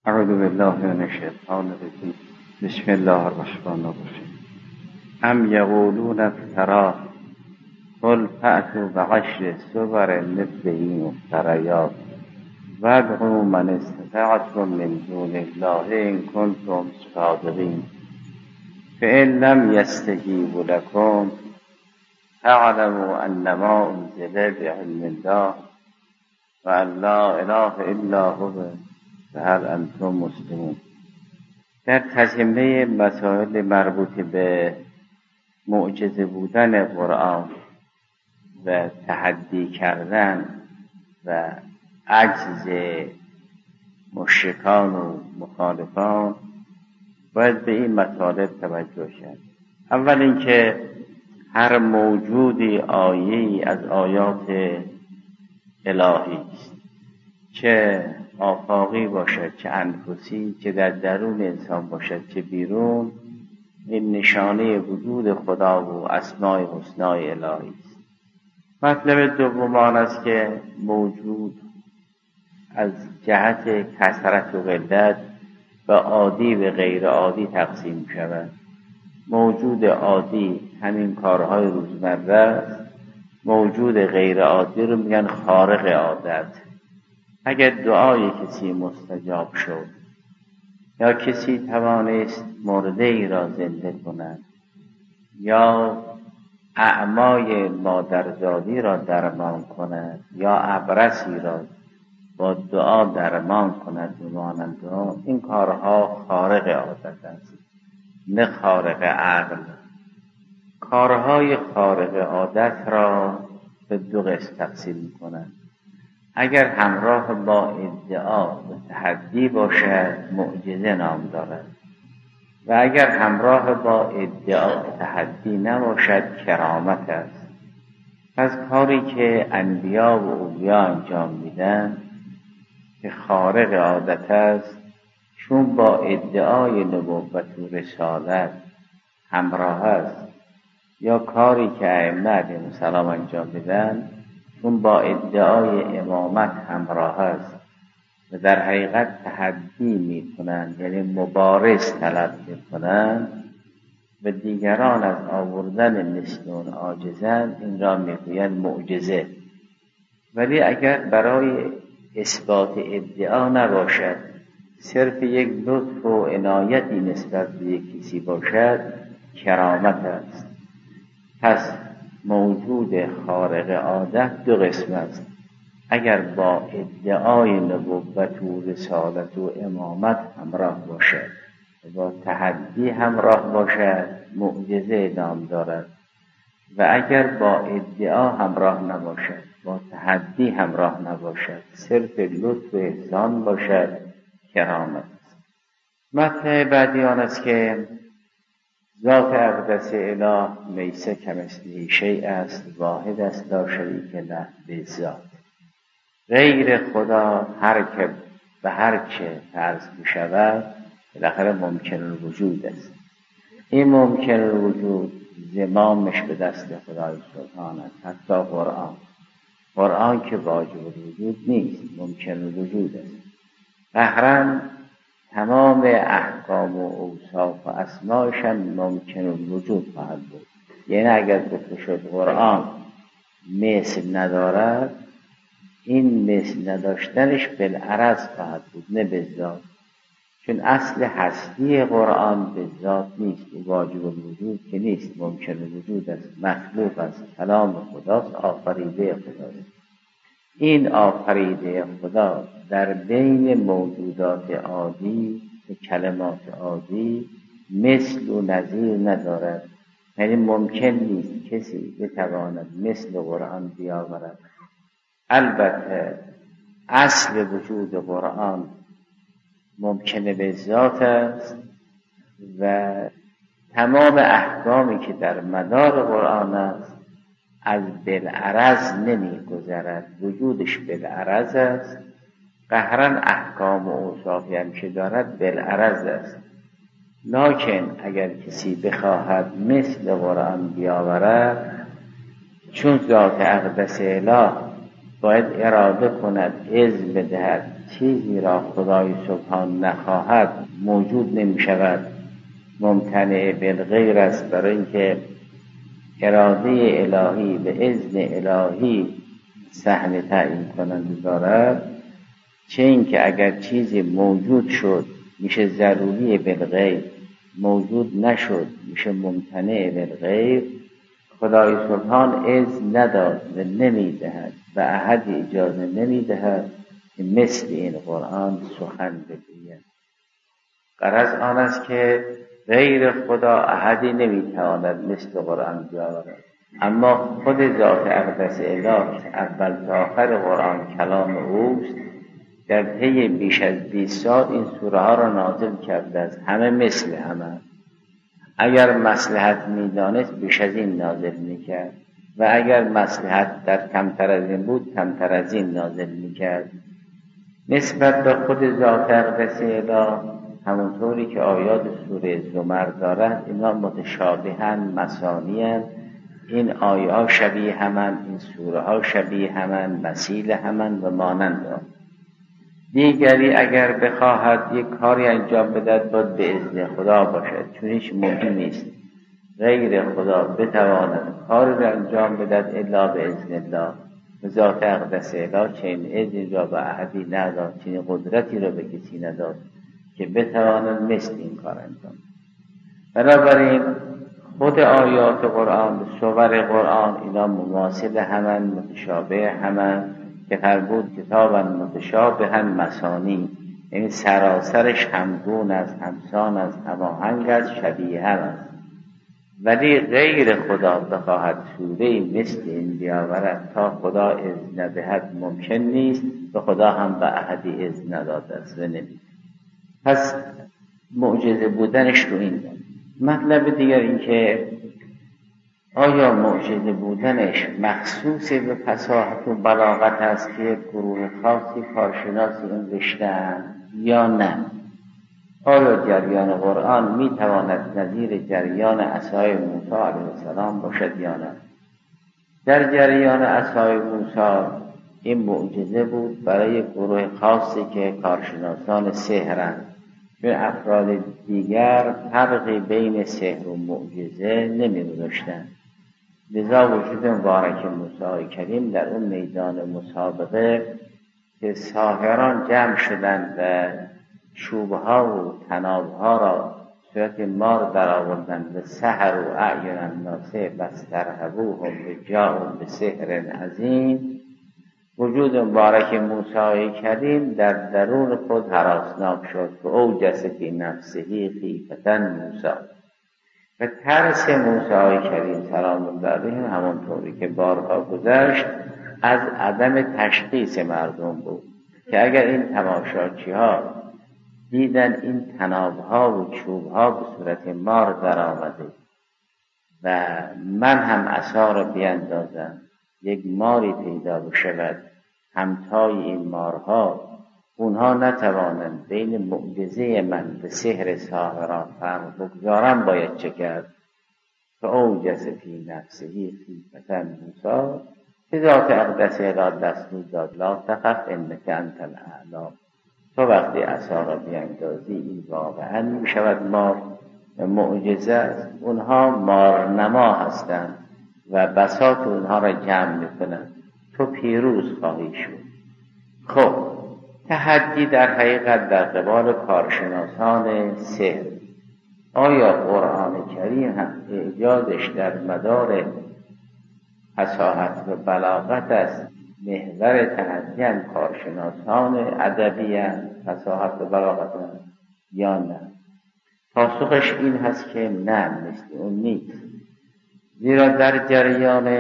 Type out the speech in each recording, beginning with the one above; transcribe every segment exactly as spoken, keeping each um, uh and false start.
اعوذ بالله من الشیطان الرجیم. بسم الله الرحمن الرحیم. ام یقولون افتراه قل فأتوا بعشر سور مثله مفتریات وادعوا من استطعتم من دون الله ان کنتم صادقین فإن لم یستجیبوا لکم فاعلموا انما انزل بعلم الله وان لا اله الا هو فهل انتم مسلمون. در تتمه مسائل مربوط به معجزه بودن قرآن و تحدی کردن و عجز مشرکان و مخالفان باید به این مطالب توجه شد. اول اینکه هر موجودی آیه‌ای از آیات الهی است، چه آفاقی باشد چه انفسی، چه در درون انسان باشد چه بیرون، این نشانه وجود خدا و اسماء حسنای الهی است. مطلب دوم آن است که موجود از جهت کثرت و قلت و عادی و غیر عادی تقسیم شود. موجود عادی همین کارهای روزمره است، موجود غیر عادی رو میگن خارق عادت. اگر دعای کسی مستجاب شد یا کسی توانست مرده ای را زنده کند یا اعمای مادرزادی را درمان کند یا ابرصی را با دعا درمان کند و مانند این کارها خارق عادت است، نه خارق عقل. کارهای خارق عادت را به دو قسم تقسیم می‌کنند. اگر همراه با ادعا و تحدی باشد معجزه نام دارد و اگر همراه با ادعا و تحدی نباشد کرامت است. پس کاری که انبیا و اولیا انجام میدن که خارق عادت است، چون با ادعای نبوت و رسالت همراه است، یا کاری که ائمه علیهم السلام انجام میدن چون با ادعای امامت همراه است و در حقیقت تحدی میکنند، یعنی مبارز طلب میکنند و دیگران از آوردن مثل اون عاجزند، این را میگویند معجزه. ولی اگر برای اثبات ادعا نباشد، صرف یک لطف و عنایتی نسبت به یک کسی باشد، کرامت است. پس موجود خارق عادت دو قسم است. اگر با ادعای نبوت و رسالت و امامت همراه باشد و با تحدی همراه باشد معجزه نام دارد، و اگر با ادعا همراه نباشد، با تحدی همراه نباشد، صرف لطف و احسان باشد، کرامت است. مطلب بعدی آن است که ذات اقدس اله لیس کمثله شیء است، واحد است لا شریک له به ذات. غیر خدا هر که به هر چه فرض می شود بالاخره ممکن الوجود است. این ممکن الوجود زمامش به دست خدای سبحانه است. حتی قرآن قرآن که واجب الوجود نیست، ممکن الوجود است. قهرن تمام احکام و اوصاف و اسمایش هم ممکن الوجود خواهد بود. یعنی اگر گفته شد قرآن مثل ندارد، این مثل نداشتنش بالعرض خواهد بود، نه به ذات. چون اصل هستی قرآن به ذات نیست، واجب الوجود که نیست، ممکن الوجود است، مخلوق است، کلام خداست، آفریده خداست. این آفریده خدا در بین موجودات عادی و کلمات عادی مثل و نظیر ندارد. یعنی ممکن نیست کسی بتواند مثل قرآن بیاورد. البته اصل وجود قرآن ممکنه به ذات است و تمام احکامی که در مدار قرآن است از بالعرض نمی گذرد، وجودش بالعرض است. قهرن احکام و اوصافی هم که دارد بالعرض است. لکن اگر کسی بخواهد مثل قرآن بیاورد، چون ذات اقدس اله باید اراده کند، اذن بدهد چیزی را خدای سبحان نخواهد موجود نمی شود، ممتنع بالغیر است، برای اینکه اراده الهی به اذن الهی صحنه تعیین کننده دارد. چه اینکه اگر چیزی موجود شد میشه ضروری بالغیر، موجود نشد میشه ممتنع بالغیر. خدای سبحان اذن نداد و نمیدهد و احدی اجازه نمیدهد که مثل این قرآن سخن بگوید. غرض آن است که غیر خدا احدی نمیتواند مثل قرآن بیاورد، اما خود ذات اقدس اله که اول تا آخر قرآن کلام اوست، در طی بیش از بیست سال این سوره ها را نازل کرده است. همه مثل همه. اگر مصلحت میدانست بیش از این نازل میکرد و اگر مصلحت در کمتر از این بود کمتر از این نازل میکرد. نسبت به خود ذات اقدس اله همونطوری که آیات سوره زمر دارد، اینا متشابهن، مثانی‌اند. این آیه ها شبیه همن، این سوره ها شبیه همن، مثیل همن و مانند آن. دیگری اگر بخواهد یک کاری انجام بدهد باید به اذن خدا باشد، چون هیچ ممکن نیست غیر خدا بتواند کاری را انجام بدهد الا به اذن الله. ذات اقدس اله چنین اذنی را به احدی نداد، چنین قدرتی را به کسی نداد که بتواند مثل این کار انجام. بنابراین خود آیات قرآن، سور قرآن، اینا مماثل همن، متشابه همن، که فرمود کتابا متشابها مثانی، یعنی سراسرش همگون است، همسان است، هماهنگ است، شبیه هم است. ولی غیر خدا بخواهد سوره مثل این بیاورد تا خدا اذن ندهد ممکن نیست، و خدا هم به احدی اذن نداده است و نمید. پس معجزه بودنش رو این دارد. مطلب دیگر این که آیا معجزه بودنش مخصوص به فصاحت و بلاغت است که گروه خاصی کارشناسی این رشته‌اند یا نه؟ آیا جریان قرآن می تواند نظیر جریان عصای موسی علیه السلام باشد یا نه؟ در جریان عصای موسی این معجزه بود برای گروه خاصی که کارشناسان سحرند، چون افراد دیگر فرقی بین سحر و معجزه نمی‌گذاشتند. لذا وجود مبارک موسی کریم در اون میدان مسابقه که ساحران جمع شدند و چوبها و تنابها را صورت مار در آوردند و سحر و اعین الناس واسترهبوهم وجاءوا بسحر عظیم، وجود مبارک موسی کریم در درون خود هراسناک شد و اوجس فی نفسه خیفة موسی. و ترس موسی کریم سلام الله علیه همانطوری که بارها گذشت از عدم تشخیص مردم بود که اگر این تماشاچی ها دیدن این تنابها و چوبها به صورت مار در آمده و من هم عصا را بیندازم یک ماری پیدا بشود همتای این مارها، اونها نتوانند بین معجزه من به سحر ساحران فرق بگذارم، باید چه کرد؟ فاوجس فی نفسه خیفة موسی، که ذات اقدس اله دستور داد لا تخف انک انت الاعلی. تو وقتی عصا را بیندازی این واقعا می شود مار و معجزه است. اونها مارنما هستند و بساط اونها را جمع میکنند، تو پیروز خواهی شد. خب تحدی در حقیقت در قبال کارشناسان سحر. آیا قرآن کریم هم اعجازش در مدار فصاحت و بلاغت است؟ محور تحدی هم کارشناسان ادبی هم فصاحت و بلاغت هم یا نه؟ پاسخش این هست که نه، مثل اون نیست. زیرا در جریان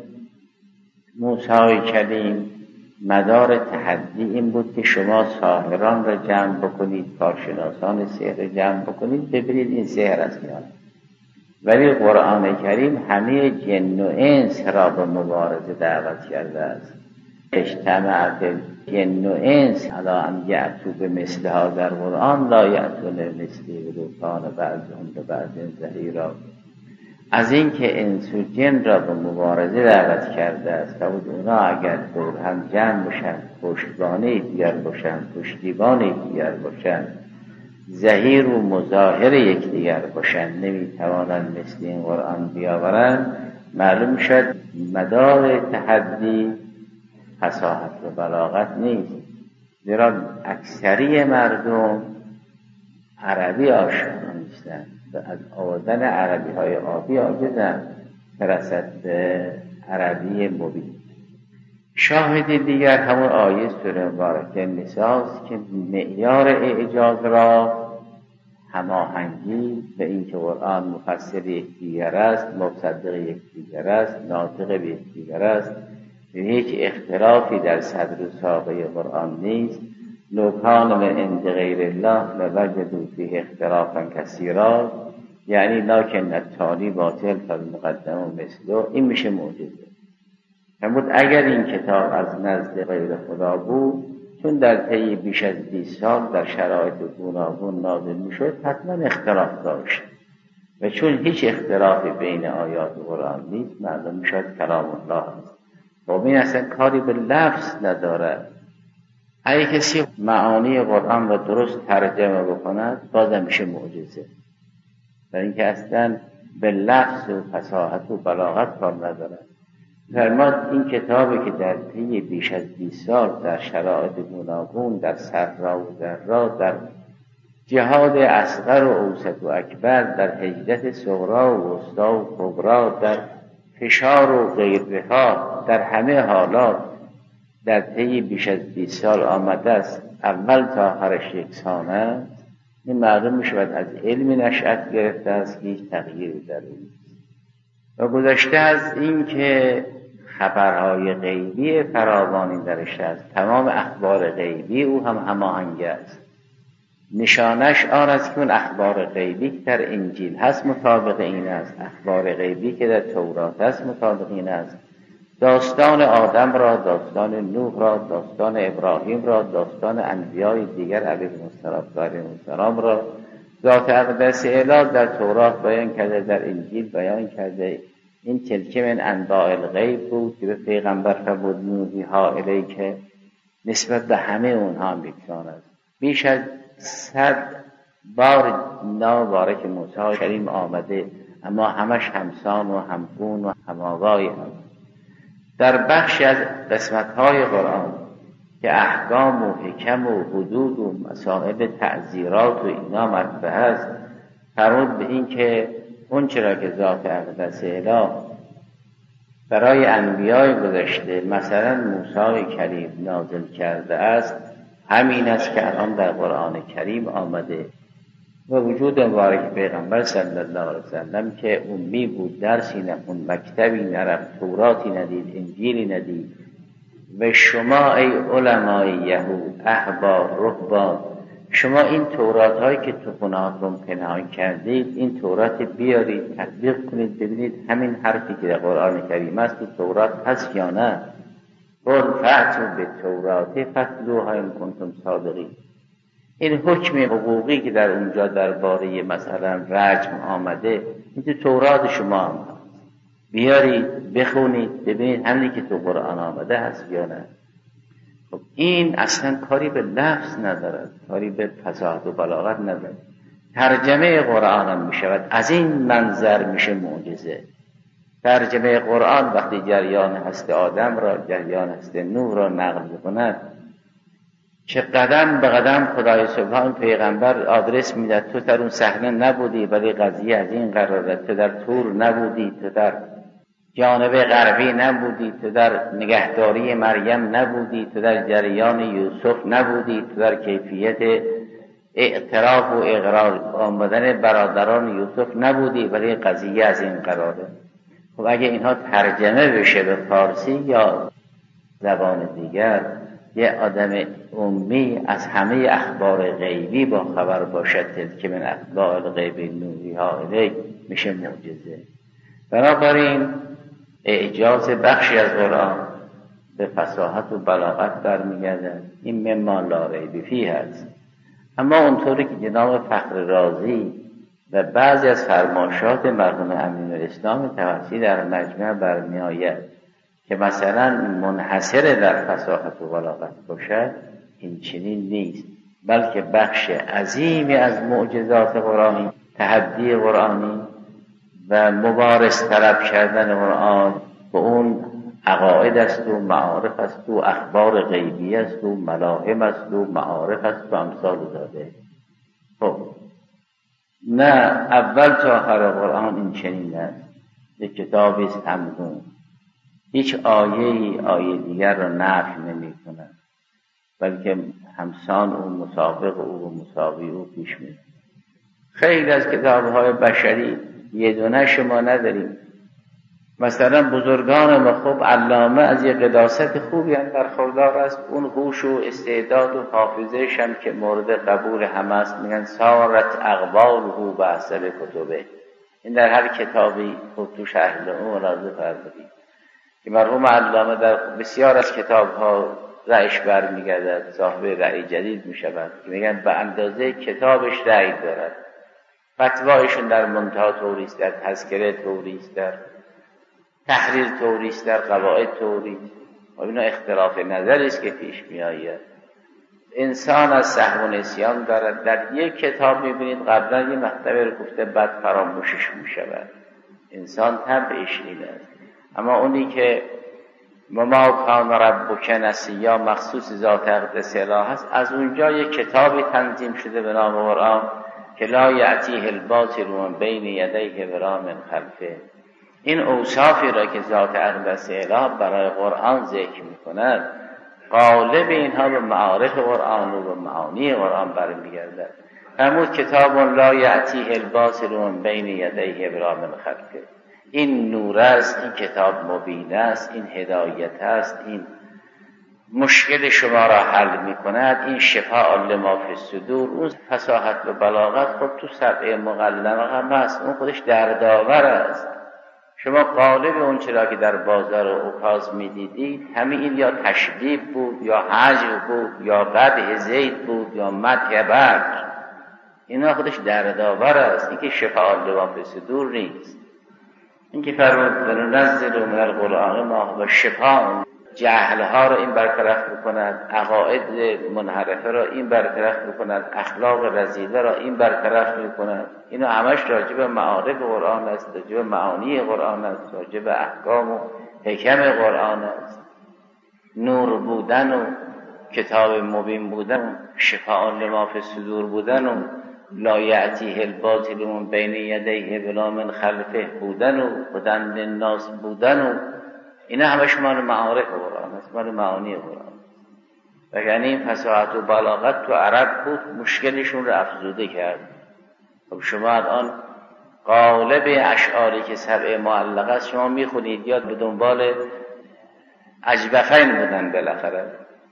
موسی کریم مدار تحدی این بود که شما ساحران را جمع بکنید، کارشناسان سحر جمع بکنید، ببینید این سحر است یا نه. ولی قرآن کریم همه جن و انس را به مبارزه دعوت کرده است. اجتمعت جن و انس علی ان یأتوا بمثل هذا القرآن لا یأتون بمثله ولو کان بعضهم لبعض ظهیرا. از اینکه انس و جن را به مبارزه دعوت کرده است و اونا اگر دور هم جمع باشن، پشتیبان یکدیگر باشن، پشتیبان یکدیگر باشن، ظهیر و مظاهر یکدیگر باشن، نمیتوانند مثل این قرآن بیاورند، معلوم شد مدار تحدی فصاحت و بلاغت نیست. زیرا اکثری مردم عربی آشنا نیستند و از آوردن عربی های آبی عاجزند برسد به عربی مبین. شاهد دیگر همون آیه سوره مبارکه نساست که معیار اعجاز را هماهنگی به اینکه قرآن مفسر یکدیگر است، مصدق یکدیگر است، ناطق به یکدیگر است، هیچ اختلافی در صدر و ساقه قرآن نیست. لو کان من عند غیر الله لوجدوا فیه اختلافا کثیرا، یعنی لکن التالی باطل فالمقدم مثله. این میشه معجزه. فرمود اگر این کتاب از نزد غیر خدا بود، چون در طی بیش از بیست سال در شرایط گوناگون نازل میشد، حتما اختلاف داشت و چون هیچ اختلافی بین آیات قرآن نیست، معلوم میشد کلام الله است. خب این اصلا کاری به لفظ ندارد. اگه کسی معانی قرآن را درست ترجمه بکند، بازم میشه معجزه. و اینکه اصلا به لفظ و فصاحت و بلاغت کار ندارد. فرماد این کتابی که در طی بیش از بیست سال در شرایط گوناگون، در سرا و ضرا، در جهاد اصغر و اوسط و اکبر، در هجرت صغرا و وسطا و کبرا، در فشار و غیرها، در همه حالات در طی بیش از بیست سال آمده است، اول تا آخرش یکسان است. این معلوم میشود از علمی نشأت گرفته است که هیچ تغییری در این نیست. و گذشته از این که خبرهای غیبی فراوانی درش است، تمام اخبار غیبی او هم هماهنگ است. نشانش آن است که اون اخبار غیبی که در انجیل هست مطابق این است، اخبار غیبی که در تورات هست مطابق این است. داستان آدم را، داستان نوح را، داستان ابراهیم را، داستان انبیای دیگر علیهم السلام را ذات اقدس الهی در تورات بیان کرده، در انجیل بیان کرده. این تلک من انباء الغیب بود که به پیغمبر فرمود نوحیها الیک، نسبت به همه اونها هم یکسان است. بیش از صد بار نام مبارک موسی کریم آمده، اما همش همسان و همگون و هماوای هست. در بخش از قسمت‌های قرآن که احکام و حکم و حدود و مسائل تعزیرات و اینا مطرح است، فرمود به این که اون چرا که ذات اقدس الهی برای انبیای گذشته مثلا موسی کلیم نازل کرده است، همین است که الان در قرآن کریم آمده. و وجود مبارک پیغمبر صلی الله علیه وسلم که امی بود، درسی نخوند، مکتبی نرفت، توراتی ندید، انجیلی ندید. و شما ای علمای یهود، احبار، رهبان، شما این تورات هایی که تو خونهاتون پنهان کردید، این تورات بیارید تطبیق کنید، ببینید همین حرفی که در قرآن کریم است تو تورات هست یا نه. قل فأتوا بالتوراة فاتلوها ان کنتم صادقین. این حکم حقوقی که در اونجا درباره مثلا رجم آمده، این تو تورات شما هم هست، بیارید بخونید ببینید همینی که تو قرآن آمده هست یا نه. خب این اصلا کاری به لفظ ندارد، کاری به فصاحت و بلاغت ندارد. ترجمه قرآن هم میشود از این منظر میشه معجزه. ترجمه قرآن وقتی جریان هست آدم را، جریان هست نوح را نقل میکند، که قدم به قدم خدای سبحان پیغمبر آدرس میداد، تو در اون صحنه نبودی ولی قضیه از این قراره، تو در طور نبودی، تو در جانب غربی نبودی، تو در نگهداری مریم نبودی، تو در جریان یوسف نبودی، تو در کیفیت اعتراف و اقرار آمدن برادران یوسف نبودی ولی قضیه از این قراره. خب اگه اینها ترجمه بشه به فارسی یا زبان دیگر، یه آدم امی از همه اخبار غیبی با خبر باشد که من اخبار الغیب نوحیها الیک، میشه معجزه. بنابراین اعجاز بخشی از قرآن به فصاحت و بلاغت برمیگردد، این مما لا ریب فیه است. اما اونطوری که جناب فخر رازی و بعضی از فرمایشات مرحوم امین الاسلام توحیدی در مجمع برمی آید که مثلا منحصر در فصاحت و بلاغت باشد، این چنین نیست، بلکه بخش عظیمی از معجزات قرآنی، تحدی قرآنی و مبارز طلب کردن قرآن به اون عقاید است و معارف است و اخبار غیبی است و ملاهم است و معارف است و امثال داده. خب نه، اول تا آخر قرآن این چنین است، یک کتابی است همگون، هیچ آیه ای آیه دیگر را نفی نمی کند، بلکه همسان او، مسابق او و مساوی او پیش می. خیلی از کتاب‌های بشری یه دونه شما نداریم. مثلا بزرگان ما خوب علامه از یه قداست خوبی هم برخوردار است، اون هوش و استعداد و حافظه‌ش هم که مورد قبول همه است، میگن سارت اقواله و احسن کتبه. این در هر کتابی خوب تو شرح اون ملاحظه فرمودید که مرحوم علامه در بسیار از کتاب‌ها رأیش برمیگردد، صاحب رأی جدید میشود که میگن به اندازه کتابش رأی دارد. فتوایشون در منتهی طوری است، در تذکره طوری است، در تحریر طوری است، در قواعد طوری است. و اینا اختلاف نظری است که پیش می آید. انسان از سهو و نسیان دارد. در یک کتاب میبینید قبلا یه مطلبی رو گفته بعد فراموشش می شود. انسان طبعش این است. اما اونی که ما کان ربک نسیا مخصوص ذات اقدس اله هست، از اونجا یک کتابی تنظیم شده به نام قرآن که لا یأتیه الباطل من بین یدیه ولا من خلفه. این اوصافی را که ذات اقدس اله برای قرآن ذکر می‌کند، غالب اینها به معارف قرآن و به معانی قرآن برمیگردد. فرمود کتاب لا یأتیه الباطل من بین یدیه ولا من خلفه. این نور است، این کتاب مبین است، این هدایت است، این مشکل شما را حل می کند، این شفاء لما فی الصدور. اون فصاحت و بلاغت خود تو سبع مقلمه هم هست، اون خودش دردآور است. شما قالب اون چرا که در بازار و عکاظ می دیدید همین این یا تشبیه بود یا حجب بود یا قدح زید بود یا مدح برد، اینا خودش دردآور است. این که شفاء لما فی الصدور نیست. این که فرمود وننزل من القرآن ما هو شفاء، جهلها را این برطرف بکند، عقاید منحرفه را این برطرف بکند، اخلاق رذیله را این برطرف میکند. اینا همش راجع به معارف قرآن است، راجع به معانی قرآن است، راجع به احکام و حکم قرآن است. نور بودن و کتاب مبین بودن و شفاء لما فی الصدور بودن و لا یأتیه الباطل من بین یدیه ولا من خلفه بودن و هدی للناس بودن و اینا همش مال معارف قرآن است، مال معانی قرآن. وگرنه این فصاحت و بلاغت تو عرب بود، مشکلشون رو افزوده کرد. خب شما الان قالب اشعاری که سبع معلقه است شما میخونید، یا به دنبال اجبخین بودن بالاخره.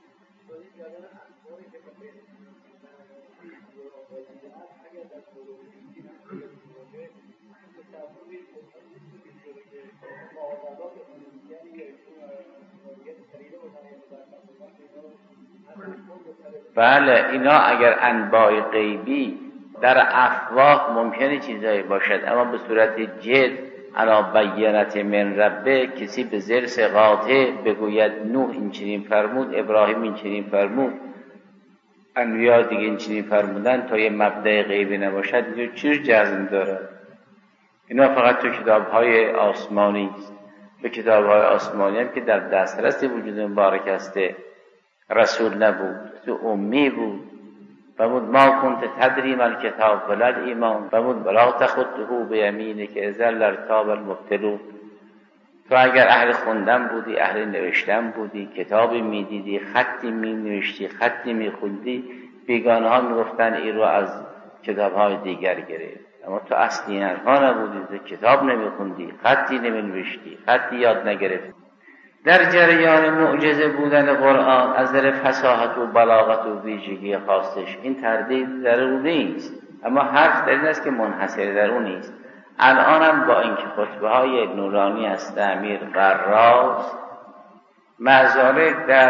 بله، اینا اگر انباء غیبی در افواه ممکنه چیزایی باشد، اما به صورت جد علی بینة من ربه کسی به ضرس قاطع بگوید نوح این چنین فرمود، ابراهیم این چنین فرمود، انبیا دیگه این چنین فرمودن، تا یه مبدأ غیبی نباشد اینجا چیز جزم داره. اینا فقط تو کتاب‌های آسمانی است. به کتاب‌های آسمانی هم که در دسترس وجود مبارک است رسول نبود، تو امی بود. فرمود ما کنت تدری ما الکتاب ولا الایمان، فرمود ولا تخطه بیمینک اذا لارتاب المبطلون. تو اگر اهل خوندن بودی، اهل نوشتن بودی، کتابی میدیدی، خطی مینوشتی، خطی میخوندی، بیگانه ها میگفتن این رو از کتاب‌های دیگر گرفت. اما تو اصلی اینها نبودی، تو کتاب نمیخوندی، خطی نمینوشتی، خطی یاد نگرفتی. در جریان معجزه بودن قرآن از در فصاحت و بلاغت و ویژگی خاصش این تردید در او نیست، اما حرف در این است که منحصر در او نیست. الان هم با اینکه خطبه های نورانی است امیر قراز معذالک در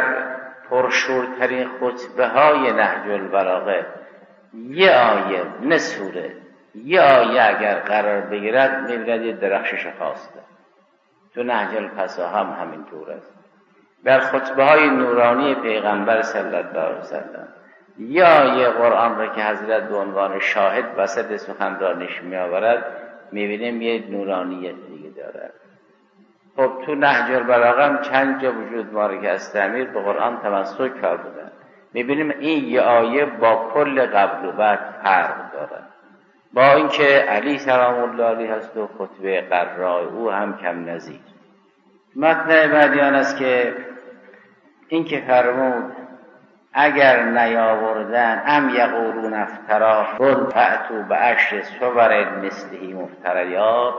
پرشورترین خطبه های نهج البلاغه یه آیه نه سوره یه آیه اگر قرار بگیرد می‌بیند یه درخشش خاصه. تو نهج الفصاحه هم همینطور است. در خطبه های نورانی پیغمبر صلی الله علیه وسلم یا یه قرآن را که حضرت به عنوان شاهد وسط سخنرانیش می آورد میبینیم یه نورانیت دیگه داره. خب تو نهج البلاغه هم چند جا وجود داره که از تعمیر به قرآن تمسک کردن. میبینیم این یه آیه با کل قبل و بعد فرق داره، با اینکه علی سلام الله علیه هست و خطبه قرای او هم کم نظیر. مطلع بعدیان است که این که فرمود اگر نیاوردن ام یقولون افترا قل فأتوا بعشر صور مثله مفتریات.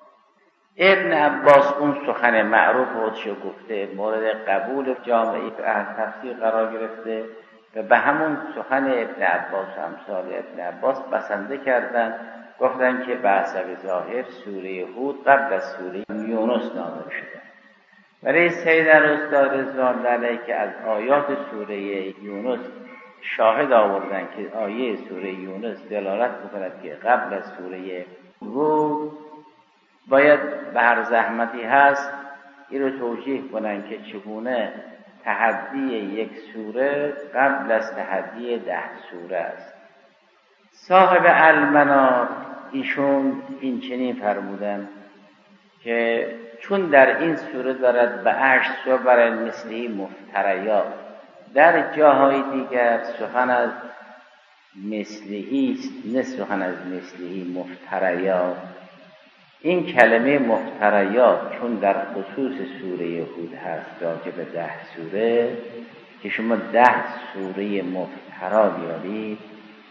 ابن عباس اون سخن معروف خودشو گفته، مورد قبول جامعه اهل تفسیر قرار گرفته و به همون سخن ابن عباس و امثال ابن عباس بسنده کردن، گفتن که به حسب ظاهر سوره هود قبل از سوره یونس نازل شده. برای سید استاد رضوان علیه که از آیات سوره یونس شاهد آوردن که آیه سوره یونس دلالت می‌کند که قبل از سوره هود، باید به هر زحمتی هست این رو توجیه کنن که چگونه تحدی یک سوره قبل از تحدی ده سوره است. صاحب المنار ایشون این چنین فرمودن که چون در این سوره دارد به عشر صور مثلی مفتریات، در جاهای دیگر سخن از مثلی است، نه سخن از مثلی مفتریات. این کلمه مفتریات چون در خصوص سوره هود هست راجع به ده سوره، که شما ده سوره مفترا بیارید،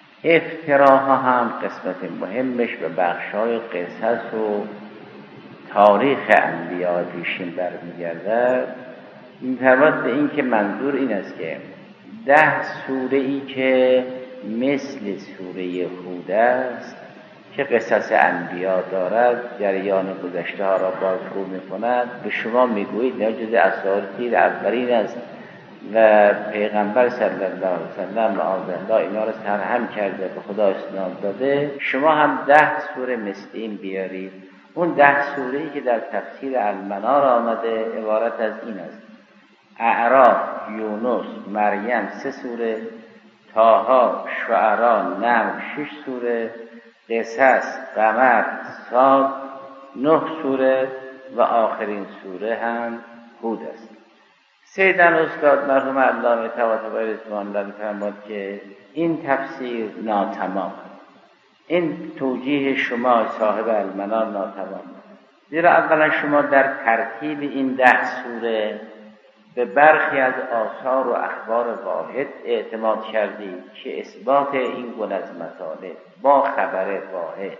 افتراها هم قسمت مهمش به بخشای قصص و تاریخ انبیاء پیشین برمیگرده. می‌فرماد به این که منظور این است که ده سوره ای که مثل سوره هود است که قصص انبیاء دارد، جریان گذشته ها را بازگو می‌کند، به شما میگویید نه جز اساطیر اولین است و پیغمبر صلی الله علیه وسلم معاذ الله اینا را سرهم کرده به خدا اسناد داده، شما هم ده سوره مثل این بیارید. اون ده سوره‌ای که در تفسیر المنار آمده عبارت از این است: اعراف، یونس، مریم سه سوره، طه، شعراء، نمل شش سوره، قصص، قمر، صاد نه سوره و آخرین سوره هم هود است. سیدن استاد مرحوم علامه طباطبایی رضوان الله فرمود که این تفسیر ناتمام، این توجیه شما صاحب المنار ناتمام، زیرا اولا شما در ترتیب این ده سوره به برخی از آثار و اخبار واحد اعتماد کردید که اثبات این گونه از مطالب با خبر واحد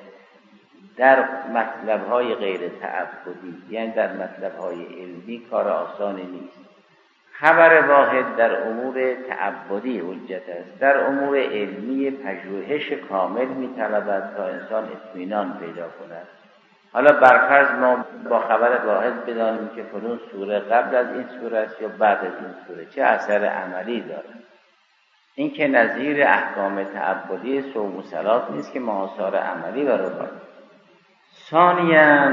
در مطلب‌های غیر تعبدی، یعنی در مطلب‌های علمی، کار آسانی نیست. خبر واحد در امور تعبدی حجت است، در امور علمی پژوهش کامل می‌طلبد تا انسان اطمینان پیدا کند. حالا برفرض ما با خبر واحد بدانیم که فلان سوره قبل از این سوره است یا بعد از این سوره، چه اثر عملی دارد؟ این که نظیر احکام تعبدی صوم و صلات نیست که ما آثار عملی برآورد. ثانیاً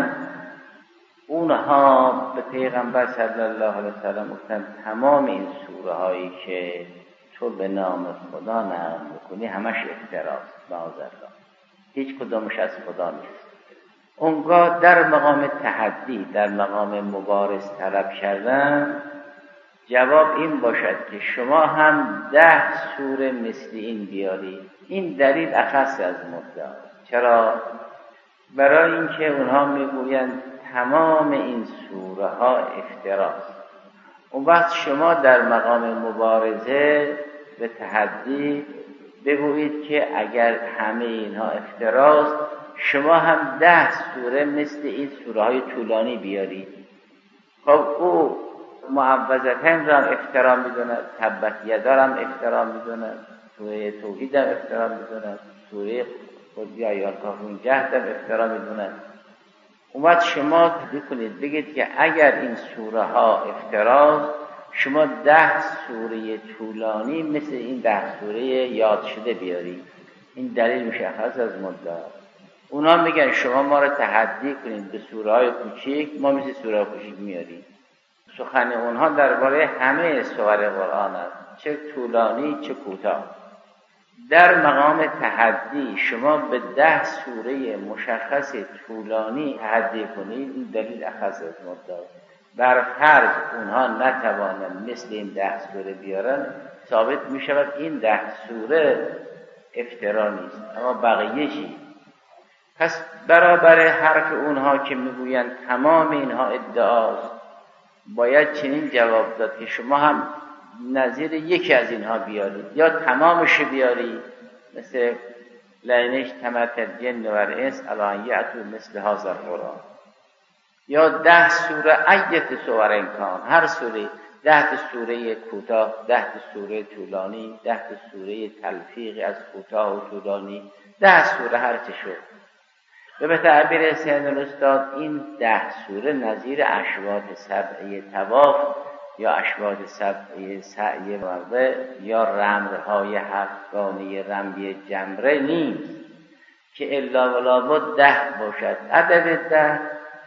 اونها به پیغمبر صلی الله علیه وسلم گفتن تمام این سوره هایی که تو به نام خدا نقل میکنی همش افتراست، معاذالله، هیچ کدامش از خدا نیست. اونگاه در مقام تحدی، در مقام مبارز طلب کردن، جواب این باشد که شما هم ده سوره مثل این بیارید. این دلیل اخص از مدعا. چرا؟ برای اینکه اونها میگویند تمام این سوره ها افتراست. اون وقت شما در مقام مبارزه به تحدی بگویید که اگر همه اینها افتراست، شما هم ده سوره مثل این سوره های طولانی بیارید. خب او معوذتین را هم افترا میدوند، تبت یدا را هم افترا میدوند، سوره توحید هم افترا میدوند، سوره قل یا ایها الکافرون جهد هم افترا میدوند. اومد شما تحقیق کنید بگید که اگر این سوره ها افتراست، شما ده سوره طولانی مثل این ده سوره یاد شده بیارید. این دلیل مشخص از مدعا. اونا میگن شما ما رو تحدی کنید به سوره های کوچیک، ما مثل سوره های کوچیک میاریم. سخن اونها درباره همه سور قرآن است، چه طولانی چه کوتاه. در مقام تحدی شما به ده سوره مشخص طولانی تحدی کنید، این دلیل اخص از مدت. بر فرض اونها نتوانند مثل این ده سوره بیارن، ثابت می شود این ده سوره افترا نیست، اما بقیه چی؟ پس برابر حرف اونها که میگویند تمام اینها ادعاست، باید چنین جواب داد که شما هم نظیر یکی از اینها بیارید، یا تمامش بیارید، مثل لینش تمت جن و الانس الی ان یأتوا مثل هذا القرآن، یا ده سوره ایت سور امکان، هر سوره، ده تا سوره کوتاه، ده تا سوره طولانی، ده تا سوره تلفیق از کوتاه و طولانی، ده سوره هر چه شد. و به تعبیر سید الاستاد این ده سوره نظیر اشواط سبعه طواف یا اشواط سبعه سعی مرده یا رمرهای هفتگانه رمی جمره نیست که الا ولا بود ده باشد. عدد ده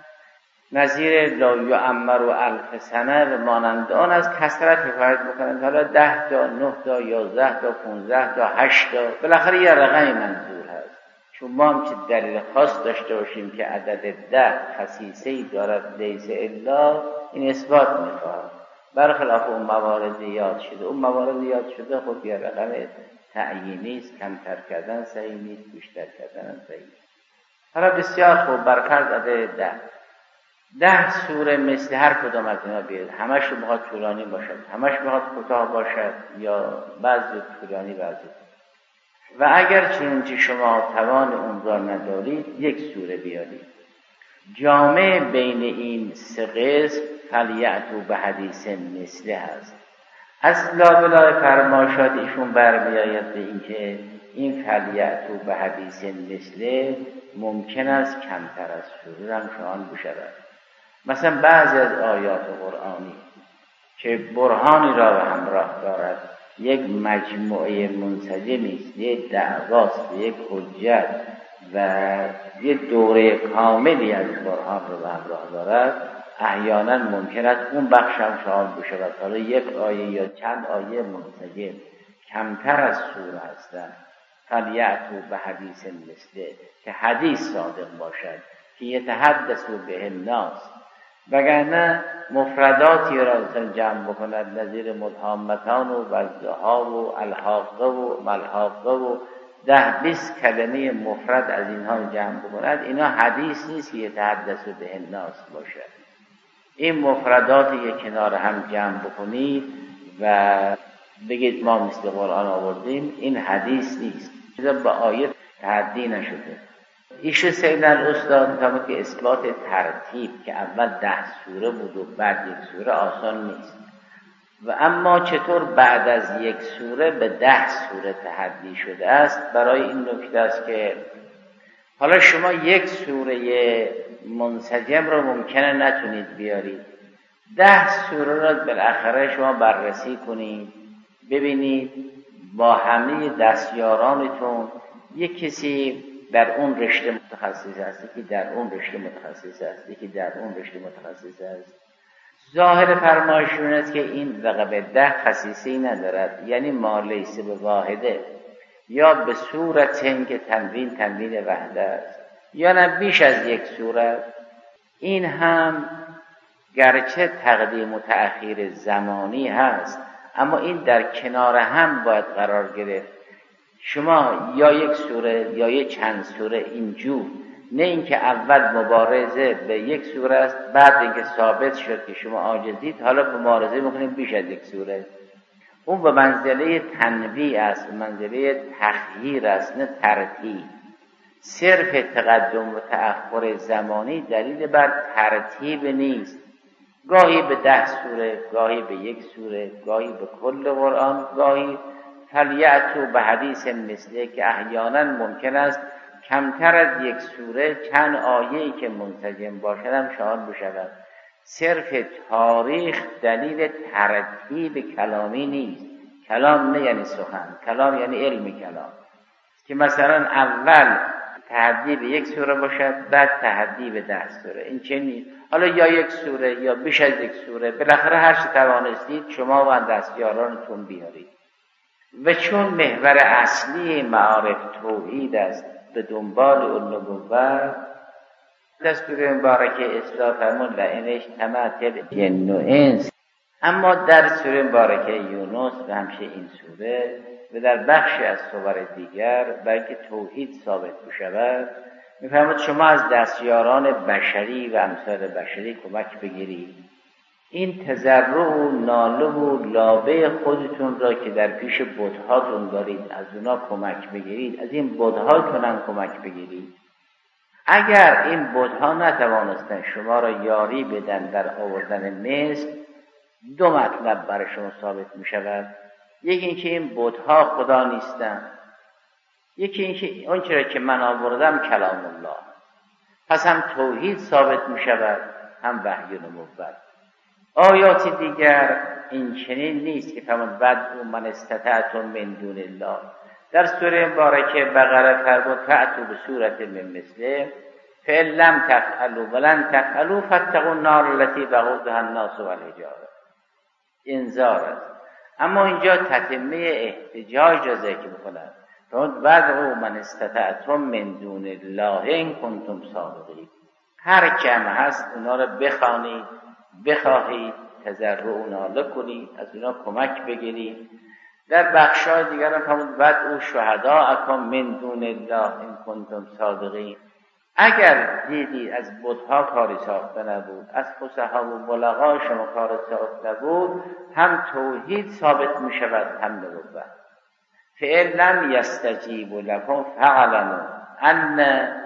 نظیر لا یعمر و الف سنه و مانند آن از کثرت حکایت میکنند. حالا ده تا، نه تا، یازده تا، پونزده تا، هشت تا، بالاخره یه رقمی منظور هست. چون ما هم چه دلیل خاص داشته باشیم که عدد ده خصیصه‌ای دارد لیس الا، این اثبات میخواهد، برخلاف اون موارد یاد شده. اون موارد یاد شده خود یه رقم تعیینی است، کمتر کردن صحیح نیست، بیشتر کردن صحیح نیست. حالا بسیار خوب، برفرض عدد ده ده سوره مثل هر کدام از اینا بیاد، همش میخواد طولانی باشد، همش میخواد کوتاه باشد، یا بعضی طولانی بعضی. و اگر چنانچه شما توان اون را ندارید، یک سوره بیارید. جامع بین این سه قسم فلیأتوا بحدیث مثله هست. از لابلای فرمایشات ایشون برمیآید به اینکه این فلیأتوا بحدیث مثله ممکن است کمتر از سوره هم شان بشود. مثلا بعضی از آیات قرآنی که برهانی را به همراه دارد، یک مجموعه منسجمی است، یک دعواست، یک حجت و یک دوره کاملی از برهان را به همراه دارد، احیانا ممکن است اون بخش هم شامل بشود. حالا یک آیه یا چند آیه منسجم کمتر از سوره هستند، فلیأتوا بحدیث مثله، که حدیث صادق باشد، که یتحدثوا به الناس. وگرنه مفرداتی را انسان جمع بکند نظیر مدهامتان و وزدها و الحاقه و ملحاقه و ده بیست کلمه مفرد از اینها جمع بکند، اینا حدیث نیست که یتحدثوا به الناس باشد. این مفردات یک کنار هم جمع بکنید و بگید ما مثل قرآن آوردیم، این حدیث نیست، به آیه تحدی نشده. ایشو سید الاستاد می‌فرماید که اثبات ترتیب که اول ده سوره بود و بعد یک سوره آسان نیست. و اما چطور بعد از یک سوره به ده سوره تحدی شده است، برای این نکته است که حالا شما یک سوره منسجم رو ممکنه نتونید بیارید، ده سوره را بالاخره شما بررسی کنید، ببینید با همه دستیارانتون یک کسی در اون رشته متخصص است، یکی در اون رشته متخصص است، یکی در اون رشته متخصص است. ظاهر فرمایشون است که این رقم ده خصیصی ندارد، یعنی ما لیس به واحده، یا به صورت که تنوین تنوین وحده است، یا نه بیش از یک صورت. این هم گرچه تقدیم و تأخیر زمانی هست، اما این در کنار هم باید قرار گرفت. شما یا یک سوره یا یک چند سوره اینجور، نه اینکه اول مبارزه به یک سوره است، بعد اینکه ثابت شد که شما عاجزید حالا مبارزه میکنید بیش از یک سوره. اون به منزله تنویع است، به منزله تخییر است، نه ترتیب. صرف تقدم و تأخر زمانی دلیل بر ترتیب نیست. گاهی به ده سوره، گاهی به یک سوره، گاهی به کل قرآن، گاهی فلیأتوا بحدیث مثله، که احیانا ممکن است کمتر از یک سوره چند آیه‌ای که منسجم باشد هم شامل بشود. صرف تاریخ دلیل ترتیب کلامی نیست. کلام نه یعنی سخن، کلام یعنی علم کلام، که مثلا اول تحدی به یک سوره باشد بعد تحدی به ده سوره. این چه نیست. حالا یا یک سوره یا بیش از یک سوره، بالاخره هر چه توانستید شما و دستیارانتون بیارید. و چون محور اصلی معارف توحید است، به دنبال اون نبوت دستور مبارکه اصلاح فرمون لئن اجتمعت الجن و انس. اما در سوره مبارکه یونس و همشه این سوره و در بخشی از سور دیگر بلکه توحید ثابت بشود، میفرماد شما از دستیاران بشری و امثال بشری کمک بگیرید. این تضرع و ناله و لابه خودتون را که در پیش بت‌هاتون دارید از اونا کمک بگیرید، از این بت‌هاتون هم کمک بگیرید. اگر این بت‌ها نتوانستن شما را یاری بدن در آوردن مثل، دو مطلب برای شما ثابت می شود. یکی اینکه این بت‌ها خدا نیستن، یکی اینکه اون چرا که من آوردم کلام الله. پس هم توحید ثابت می شود، هم وحی و نبوت. آیات دیگر این چنین نیست که فرمود بدعوا من استطعتم من دون الله. در سوره مبارکه بقره فرمود فأتوا بسورة من مثله فإن لم تفعلوا ولن تفعلوا فاتقوا النار التي وقودها الناس والحجاره. انذار است. اما اینجا تتمه احتجاج را ذکر می‌کند. فرمود بدعوا من استطعتم من دون الله ان کنتم صادقین. هر کم هست اونا را بخوانید، بخواهید، تضرع و ناله کنید، از اونا کمک بگیرید. در بخشای دیگر هم فرمود بدعوا شهداءکم من دون الله ان کنتم صادقین. اگر دیدید از بت‌ها کاری ساخته نبود، از فصحا و بلغا شما کاری ساخته نبود، هم توحید ثابت می شود هم نبوت. فإن لم یستجیبوا لکم فاعلموا ان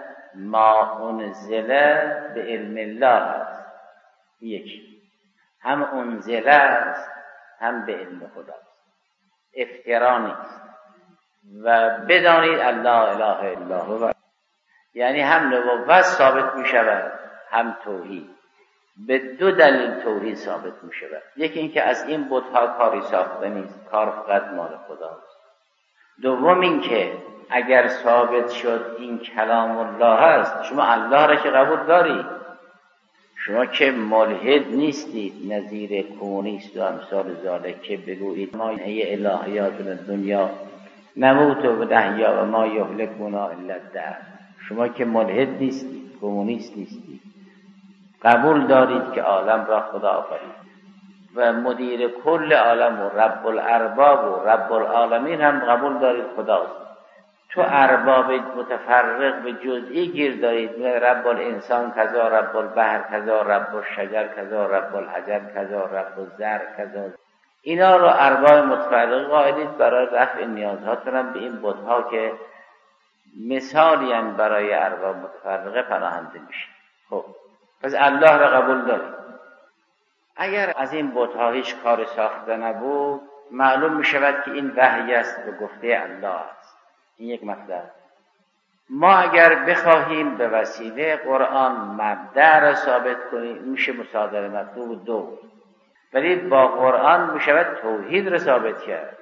ما انزل بعلم الله است. یکی هم انزل است هم به علم خداست، افترا نیست. و بدانید الله اله الا هو، یعنی هم نبوت ثابت می شود هم توحید. به دو دلیل توحید ثابت می شود. یکی اینکه از این بت‌ها کاری ساخته نیست، کار فقط مال خداست. دوم اینکه اگر ثابت شد این کلام الله است، شما الله را که قبول دارید، شما که ملحد نیستید نظیر کمونیست و امثال ذالک که بگویید ما هی الهیات دنیا نموت و نحیا و ما یهلکنا الا الدهر. شما که ملحد نیستید، کمونیست نیستید، قبول دارید که عالم را خدا آفرید و مدیر کل عالم و رب الارباب و رب العالمین هم قبول دارید خداست. تو ارباب متفرق به جزئی گیر دارید، رب الانسان کذا، رب البحر کذا، رب الشجر کذا، رب الحجر کذا، رب الزر کذا. اینا رو ارباب متفرق قائلید. برای رفع نیازهاتون هم به این بت‌ها که مثالی هم برای ارباب متفرقه پناهنده میشه. خب پس الله را قبول دارید. اگر از این بت‌ها هیچ کار ساخته نبود، معلوم می شود که این وحی است به گفته الله است. این یک مطلب. ما اگر بخواهیم به وسیله قرآن مبدأ را ثابت کنیم، میشه مصادره مطلوب دو. ولی با قرآن می شود توحید را ثابت کرد.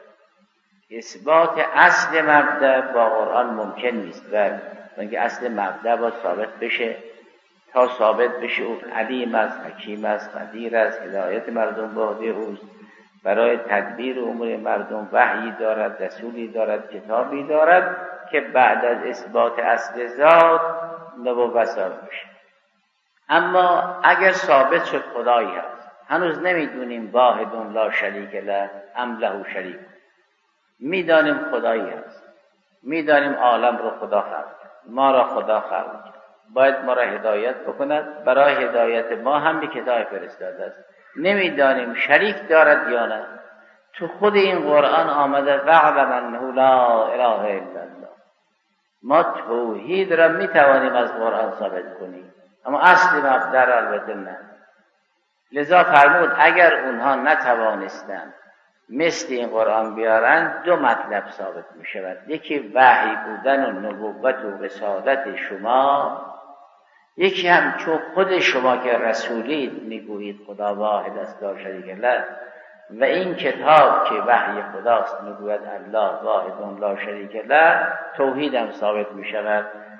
اثبات اصل مبدأ با قرآن ممکن نیست، ولی اصل مبدأ باید ثابت بشه. تا ثابت بشه او علیم است، حکیم است، قدیر است، هدایت مردم به عهده اوست، برای تدبیر امور مردم وحی دارد، رسولی دارد، کتابی دارد که بعد از اثبات اصل ذات نبوت ثابت بشه. اما اگر ثابت شد خدایی هست، هنوز نمیدونیم واحد لا شریک له ام له شریک. میدانیم خدایی هست، میدانیم عالم رو خدا خلق کرد، ما را خدا خلق کرد، باید ما را هدایت بکند. برای هدایت ما هم به کتاب فرستاده است. نمیدانیم شریک دارد یا نه. تو خود این قرآن آمده واعلم انه لا اله الا الله. ما توحید را میتوانیم از قرآن ثابت کنیم، اما اصل مبدأ را البته نه. لذا فرمود اگر اونها نتوانستند مثل این قرآن بیارن، دو مطلب ثابت می شود. یکی وحی بودن و نبوت و رسالت شما، یکی هم چون خود شما که رسولید میگویید خدا واحد است لا شریک له و این کتاب که وحی خداست میگوید الله واحد لا شریک له، توحید هم ثابت می شود.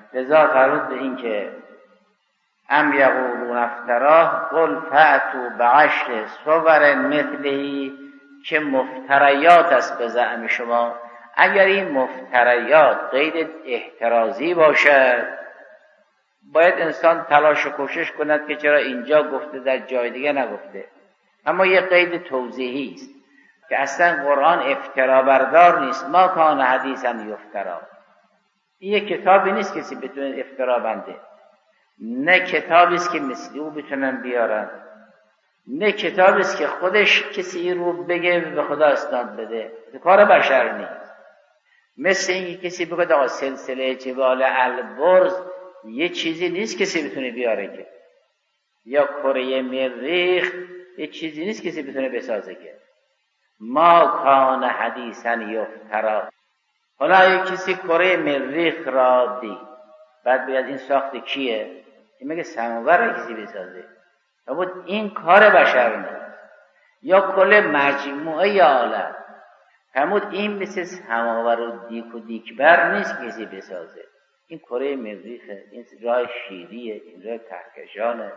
لذا فرمود به این که ام یقولون افتراه قل فأتوا بعشر صور مثله، که مفتریات است به زعم شما. اگر این مفتریات قید احترازی باشد باید انسان تلاش و کوشش کند که چرا اینجا گفته در جای دیگه نگفته. اما یه قید توضیحی است که اصلا قرآن افترا بردار نیست. ما کان حدیثا یفترا، این یک کتابی نیست کسی بتونه افترا بنده، نه کتابی است که مثل او بتونن بیارن، نه کتابی است که خودش کسی رو بگه به خدا اسناد بده، کار بشر نیست. مثل اینکه کسی بگه آقا سلسله جبال البرز یه چیزی نیست کسی بتونه بیاره که، یا کره مریخ یه چیزی نیست کسی بتونه بسازه که. ما کان حدیثا یفترا. حالا اگه کسی کره مریخ را دید بعد بیاد این ساخت کیه؟ این میگه سماور کسی بسازه. اما این کار بشر نیست. یا کل مجموعه عالم فرمود این مثل سماور و دیک و دیکبر نیست کسی بسازه. این کره مریخه، این راه شیریه، این راه کهکشانه،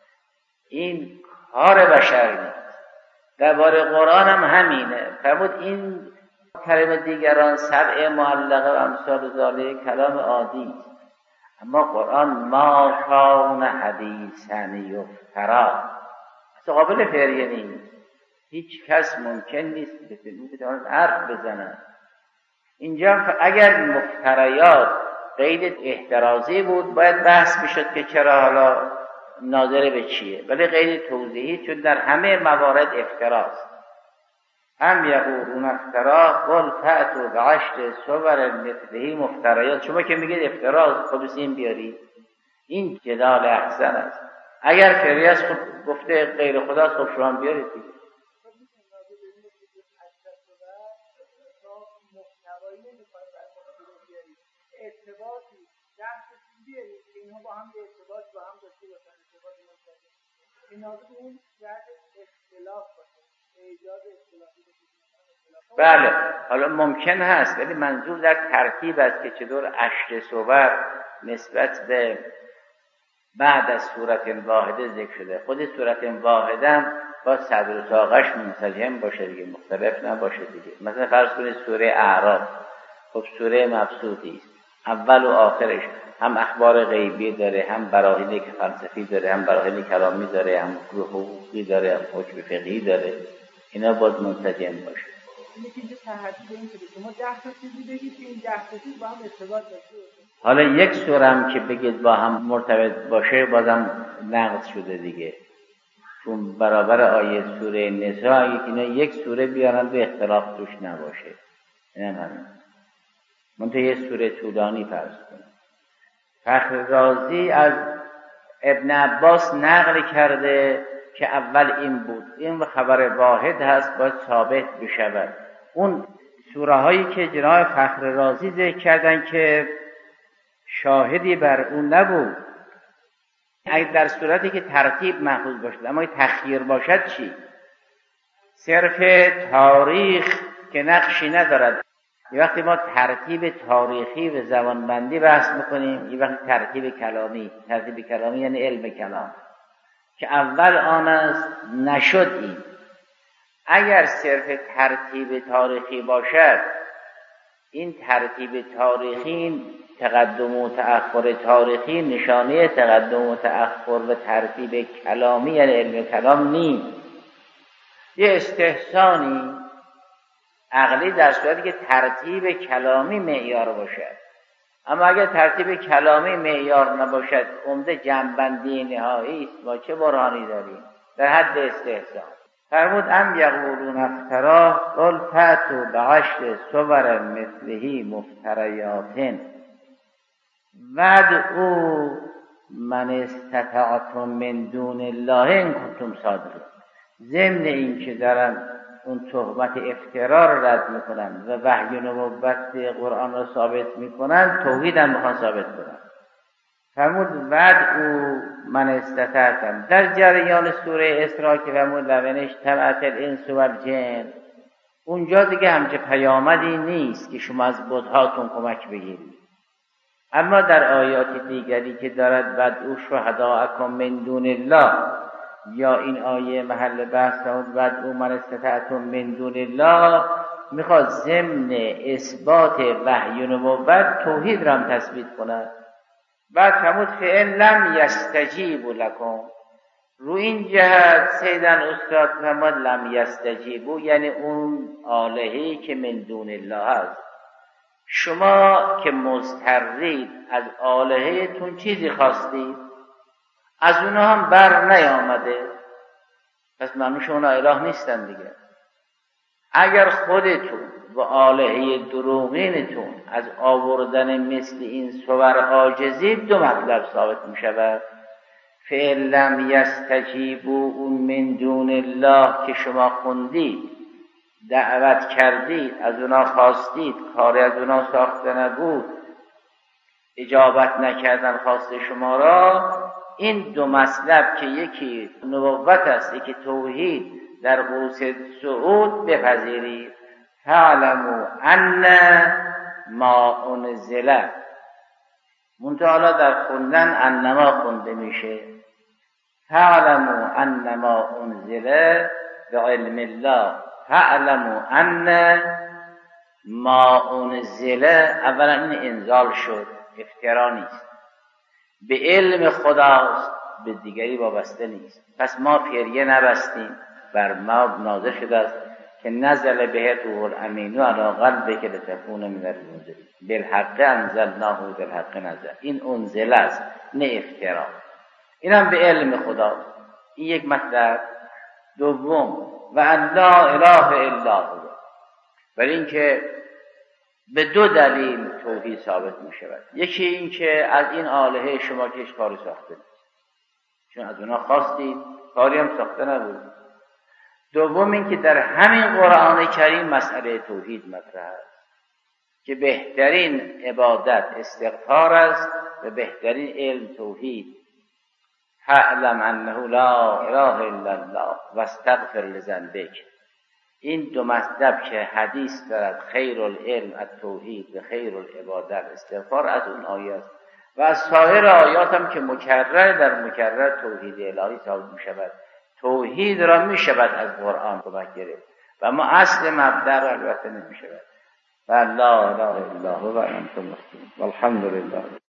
این کار بشر نیست. درباره قرآن هم همینه. فرمود این کلمه دیگران سبع معلقه و امثال ذالک کلام عادی است، اما قرآن ما کان حدیثا یفترا، اصلا قابل فریه نیست. هیچ کس ممکن نیست بتونه حرف بزنه. اینجا اگر مفتریات قید احترازی بود باید بحث میشد که چرا حالا ناظر به چیه، ولی قید توضیحی چون در همه موارد افتراست. ام یقولون افترا قل فأتوا بعشر صور مثله مفتریات. شما که میگید افتراست خب این بیارید، این جدال احسن است. اگر فریاس خب گفته غیر خداست خب شما بیارید دیگه. ارتباطی ده تا بیارید که اینها با هم یه ارتباط با هم داشته باشن، ارتباط مستقیم. این نازل اون جهت اختلاف باشه، ایجاد اختلافی باشه. بله حالا ممکن هست، ولی منظور در ترتیب است که چطور عشر صور نسبت به بعد از صورت واحده ذکر شده. خود صورت واحده هم با صدر و ساقش منسجم باشه دیگه، مختلف نباشه دیگه. مثلا فرض کنید سوره اعراف، خب سوره مبسوطی است، اول و آخرش هم اخبار غیبی داره، هم براهین فلسفی داره، هم براهین کلامی داره، هم حقوقی داره، هم حکم فقهی داره. اینا باید منسجم باشه. یکی اینجا تحدید این که شما ده تا چیزی بگید که این ده تا چیز با هم ارتباط داشته باشه. حالا یک سوره هم که بگید با هم مرتبط باشه بازم نقض شده دیگه، چون برابر آیه سوره نساء اگه اینا یک سوره بیارن به اختلاف توش نباشه. اینم همین. منطقه یه سوره طولانی فرض کنیم. فخر رازی از ابن عباس نقل کرده که اول این بود، این خبر واحد هست باید ثابت بشود. اون سوره هایی که جناب فخر رازی ذکر کردن که شاهدی بر اون نبود، اگه در صورتی که ترتیب محفوظ باشد اما تخییر باشد چی؟ صرف تاریخ که نقشی ندارد. یه وقتی ما ترتیب تاریخی و زمانبندی بحث میکنیم، یه وقتی ترتیب کلامی. ترتیب کلامی یعنی علم کلام که اول آن است نشد. این اگر صرف ترتیب تاریخی باشد، این ترتیب تاریخی تقدم و تأخر تاریخی نشانه تقدم و تأخر و ترتیب کلامی یعنی علم کلام نیست. یه استحسانی عقلی در صورتی که ترتیب کلامی معیار باشد. اما اگر ترتیب کلامی معیار نباشد، عمده جنبندی نهایی است. ما چه برهانی داریم؟ در حد استحسان. فرمود ام یقولون افترا قل فأتوا بعشر صور مثله مفتریات وادعوا من استطعتم من دون الله ان کنتم صادقین. ضمن این که دارن اون تهمت افترا را رد میکنن و وحی و نبوت قرآن را ثابت میکنن، توحید هم میخوان ثابت کنن. فرمود وادعوا من استطعتم. در جریان سوره اسراء که فرمود لو اجتمعت الانس والجن، اونجا دیگه همچه پیامدی نیست که شما از بت‌هاتون کمک بگیرید. اما در آیات دیگری که دارد بدعوا شهداءکم من دون الله، یا این آیه محل بحث نمود بدعوا من استطعتم من دون الله، میخواد ضمن اثبات وحی و نبوت توحید را هم تثبیت کند. بعد فرمود فإن لم یستجیبوا لکم، رو این جهت سیدن استاد فرمود لم یستجیبوا یعنی اون آلهه‌ای که من دون الله است. شما که مضطرید از آلهه‌تون چیزی خواستید، از اونها هم بر نیامده، پس معنیش اونا اله نیستن دیگه. اگر خودتون و آلهه دروغینتون از آوردن مثل این صور عاجزید، دو مطلب ثابت می شود. فإن لم یستجیبوا اون من دون الله که شما خوندید، دعوت کردید، از اونا خواستید، کاری از اونا ساخته نبود، اجابت نکردن خواست شما را، این دو مطلب که یکی نبوت است یکی توحید در قوس صعود بپذیرید. فاعلموا ان ما انزل، منتها حالا در خوندن انما خونده میشه. فاعلموا ان ما انزل بعلم الله، فاعلموا ان ما انزل، اولا این انزال شد، افترا نیست، به علم خداست، به دیگری وابسته نیست. پس ما فریه نبستیم، بر ما نازل شده است که نزل به روح الامین علی قلبک لتکون من المنذرین بالحق انزلناه بالحق نزل. این انزل است نه افترا، اینم به علم خدا. این یک مطلب. دوم و ان لا اله الا هو، برای اینکه به دو دلیل توحید ثابت می شود. یکی این که از این آلهه شما که هیچ کاری ساخته نیست، چون از اونا خواستید، کاری هم ساخته نبود. دوم این که در همین قرآن کریم مسئله توحید مطرح است که بهترین عبادت استغفار است و بهترین علم توحید. فاعلم انه لا اله الا الله واستغفر لذنبک. این دو مطلب که حدیث دارد، خیر العلم التوحید و خیر العبادت استغفار، از اون آیه است و از سایر آیات هم که مکرر در مکرر توحید الهی ثابت می شود. توحید را می شود از قرآن کمک گرفت و اما اصل مبدأ را البته نمی شود. و لا اله الا هو و انتم مسلمون والحمد لله.